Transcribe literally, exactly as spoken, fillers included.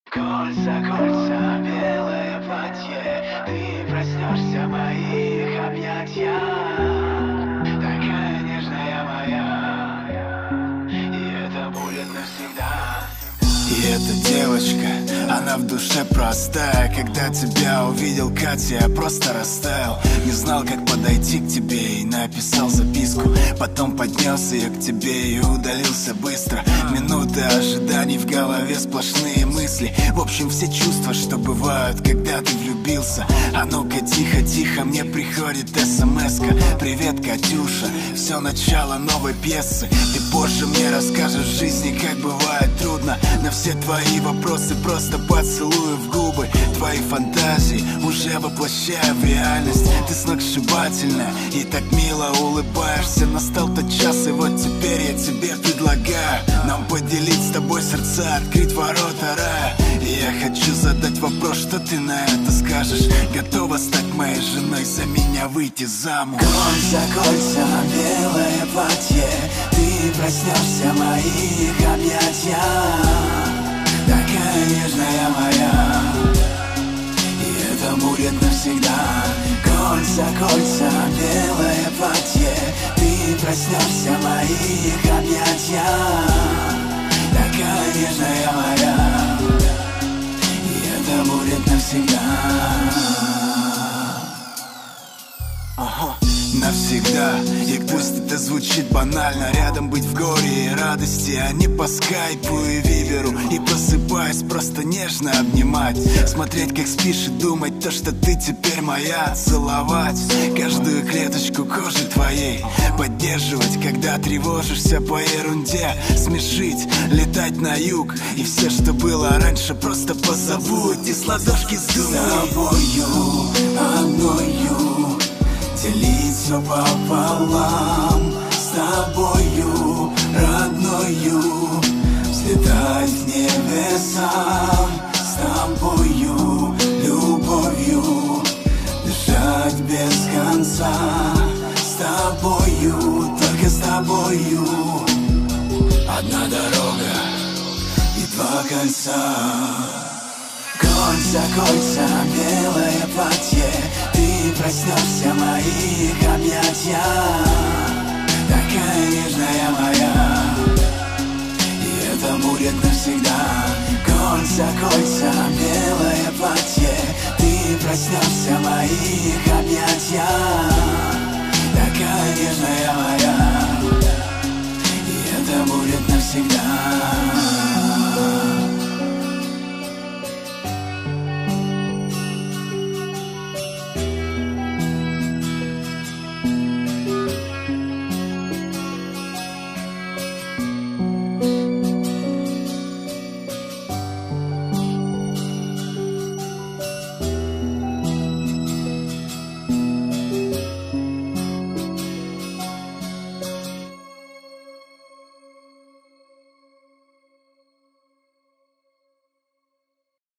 Кольца, кольца, белое платье, ты проснешься в моих объятиях. Такая нежная моя, и это будет навсегда. И эта девочка, она в душе простая. Когда тебя увидел, Катя, я просто растаял. Не знал, как подойти к тебе, и написал записку. Потом поднес ее к тебе и удалился быстро. Минуты ожиданий, в голове сплошные мысли. В общем, все чувства, что бывают, когда ты влюбился. А ну-ка, тихо-тихо, мне приходит смс-ка. Привет, Катюша, все начало новой пьесы. Ты позже мне расскажешь в жизни, как бывает трудно. На все твои вопросы просто поцелую в губы. Твои фантазии уже воплощаю в реальность. Ты сногсшибательная и так мило улыбаешься. Настал тот час, и вот теперь я тебе предлагаю нам поделить с тобой сердца, открыть ворота рая. И я хочу задать вопрос, что ты на это скажешь? Готова стать моей женой, за меня выйти замуж? Кольца, кольца, белое платье, ты проснешься в моих объятиях. Такая нежная моя, и это будет навсегда. Кольца, кольца, белое платье, ты проснешься в моих объятиях. Такая нежная моя, и это будет навсегда. Ага. Навсегда, и пусть это звучит банально, рядом быть в горе и радости, а не по скайпу и виверу. И просыпаясь, просто нежно обнимать, смотреть, как спишь, и думать то, что ты теперь моя. Целовать каждую клеточку кожи твоей, поддерживать, когда тревожишься по ерунде, смешить, летать на юг, и все, что было раньше, просто позабудь. И с ладошки сдуй. С тобою одною делить все пополам, с тобою родною взлетать в небеса, с тобою любовью дышать без конца, с тобою, только с тобою одна дорога и два кольца. Кольца, кольца, белое платье, ты проснешься в моих объятиях. Такая нежная моя, и это будет навсегда. Кольца, кольца, белое платье, ты проснешься в моих объятиях. Такая нежная моя, и это будет навсегда.